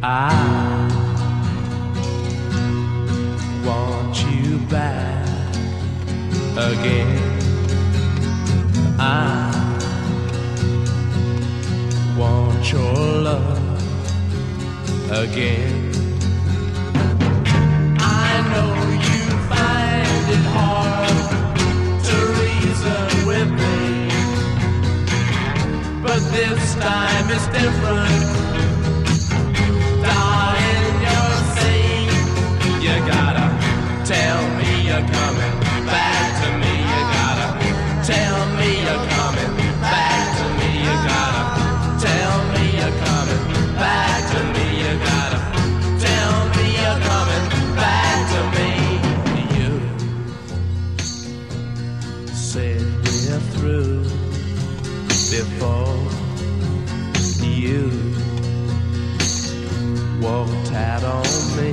I want you back again. I want your love again. I know you find it hard to reason with me, but this time it's different. Darling, you're saying you gotta tell me you're coming back to me. You gotta tell me you're coming back to me. You gotta tell me you're coming back to me. You gotta tell me you're coming back to me. You said we're through before you walked out on me.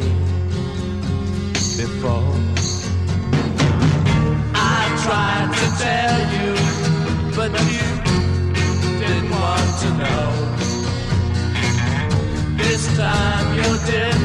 Before I tried to tell you, but you didn't want to know. This time you're different.